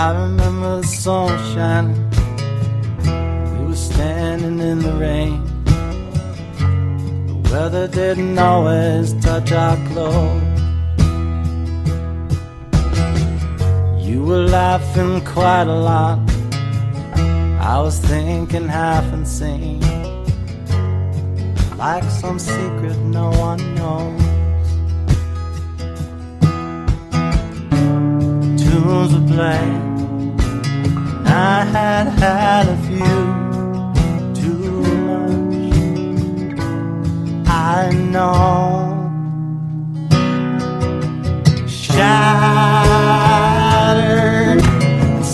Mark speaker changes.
Speaker 1: I remember the sun shining. We were standing in the rain. The weather didn't always touch our clothes. You were laughing quite a lot. I was thinking half insane, like some secret no one knows. Tunes were playing, and I had had a few too much. I know